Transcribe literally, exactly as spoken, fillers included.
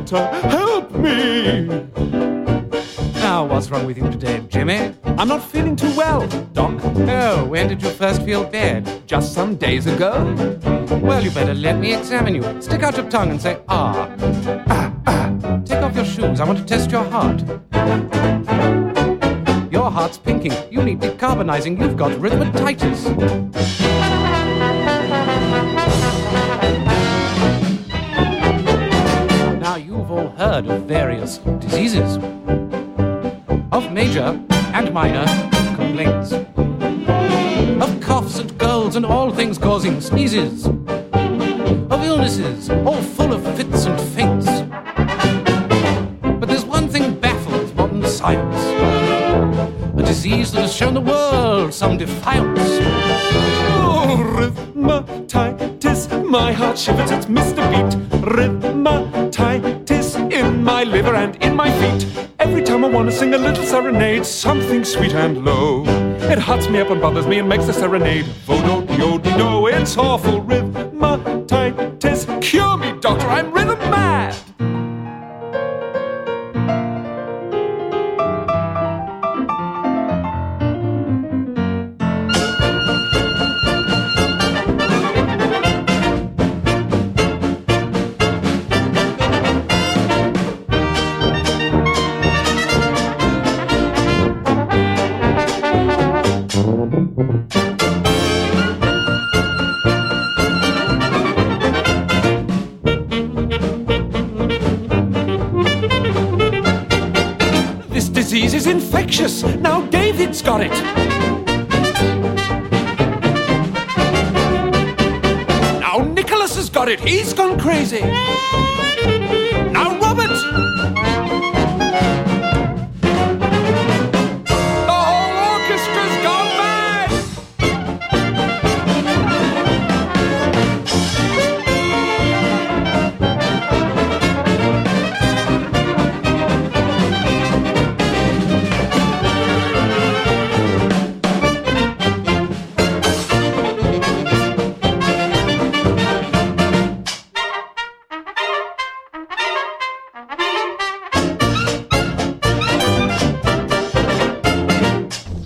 doctor, help me! Now, what's wrong with you today, Jimmy? I'm not feeling too well, Doc. Oh, when did you first feel bad? Just some days ago. Well, you better let me examine you. Stick out your tongue and say, ah. Ah, ah. Take off your shoes. I want to test your heart. Your heart's pinking. You need decarbonizing. You've got rhythmatitis. Now, you've all heard of various diseases. Of major and minor complaints. Of coughs and colds and all things causing sneezes. Of illnesses, all full of fits and faints. But there's one thing baffles modern science. A disease that has shown the world some defiance. Oh, rhythmatitis, my heart shivers, it's Mister Beat. Rhythmatitis in my liver and in my feet. Every time I want to sing a little serenade, something sweet and low, it huts me up and bothers me and makes the serenade. Vo-do-de-o-de-do, it's awful. Rhythmatitis, cure me, doctor, I'm rhythm mad. This disease is infectious. Now David's got it. Now Nicholas has got it. He's gone crazy.